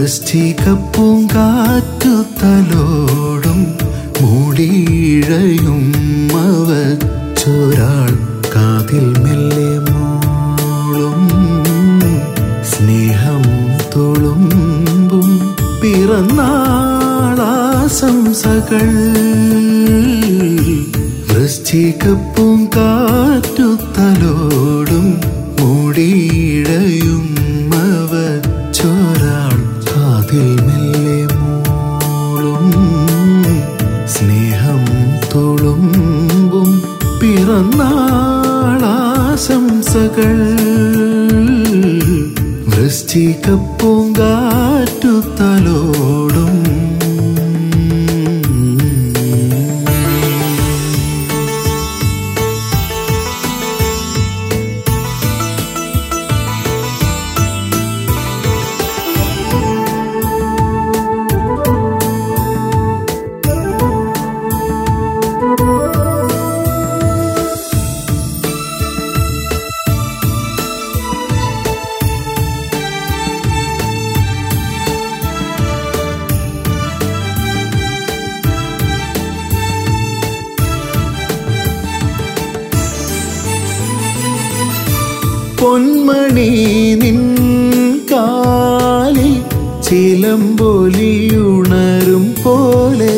വൃശ്ചികപ്പൂങ്കാറ്റു തലോടും മൂടിയിഴയും അവച്ചൊരാൾ കാതിൽ മെല്ലെ മോളും സ്നേഹം തുളുമ്പും പിറന്നാളാശംസകൾ. വൃശ്ചികപ്പൂങ്കാറ്റു തലോടും മൂടിയിഴയും അവച്ചൊരാൾ കാതിൽ മെല്ലെ മോളും സ്നേഹം തുളുമ്പും പിറന്നാളാശംസകൾ. വൃശ്ചികപ്പൂങ്കാറ്റു തലോടും. പൊന്മണി നിൻ കാലിൽ ചിലമ്പൊലിയുണരും പോലെ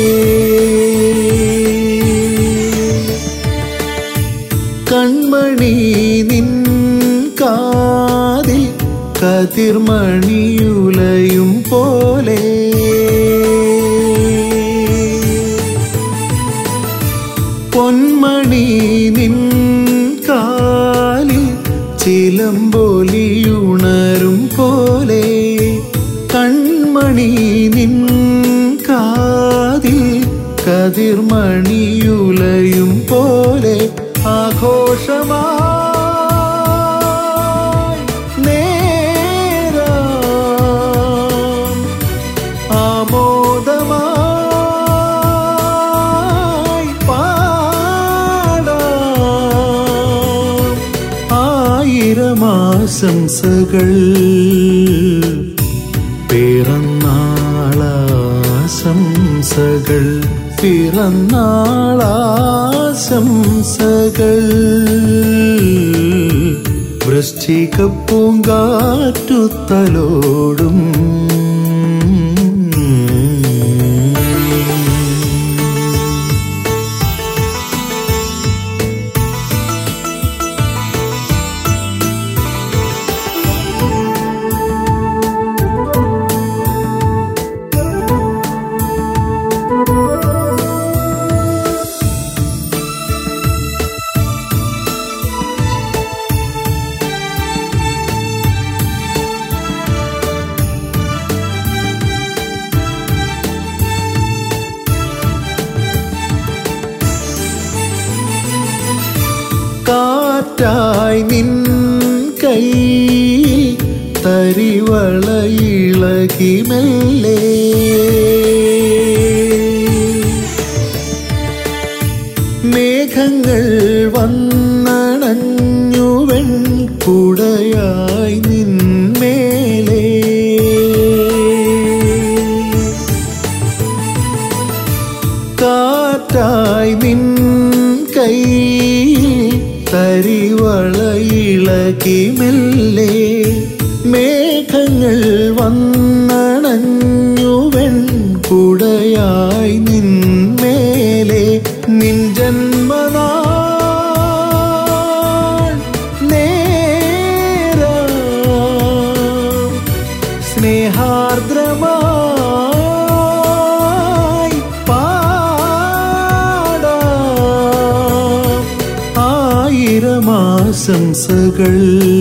കൺമണി നിൻ കാതിൽ കതിർമണിയുലയും പോലെ പൊന്മണി നിൻ കാലിൽ ചിലമ്പൊലിയുണരും പോലെ കൺമണി നിൻ കാതിൽ കതിർമണിയുലയും പോലെ ആഘോഷമായി നേരാം ആമോദമായി പാടാം ആയിരമാശംസകൾ. പിറന്നാളാശംസകൾ പിറന്നാളാശംസകൾ. വൃശ്ചികപ്പൂങ്കാറ്റു തലോടും. കാറ്റായി നിൻ കൈ തരിവളയിളകി മെല്ലെ മേഘങ്ങൾ വന്നണഞ്ഞു വെൺകുടയായി നിന്മേലെ കാറ്റായി നിൻ കൈ തരിവളയിളകി മെല്ലെ മേഘങ്ങൾ വന്നണഞ്ഞു വെൺകുടയായി നിന്മേലെ നിൻ ജന്മനാൾ നേരാം സ്നേഹാർദ്രമായി പാടാം ആയിരമാശംസകൾ.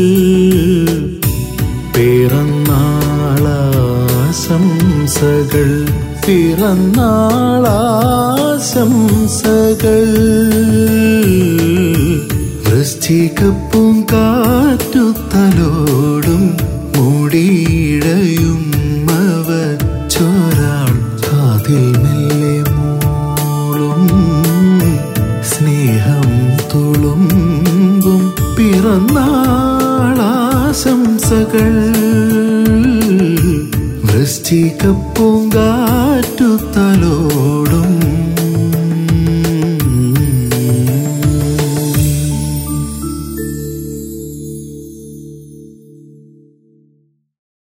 പിറന്നാളാശംസകൾ പിറന്നാളാശംസകൾ. വൃശ്ചികപ്പൂങ്കാറ്റു തലോടും മൂടിയിഴയും അവച്ചൊരാൾ കാതിൽ മെല്ലെ മോളും സ്നേഹം തുളുമ്പും പിറന്നാളാശംസകൾ. വൃശ്ചിക പൂങ്കാറ്റു തലോടും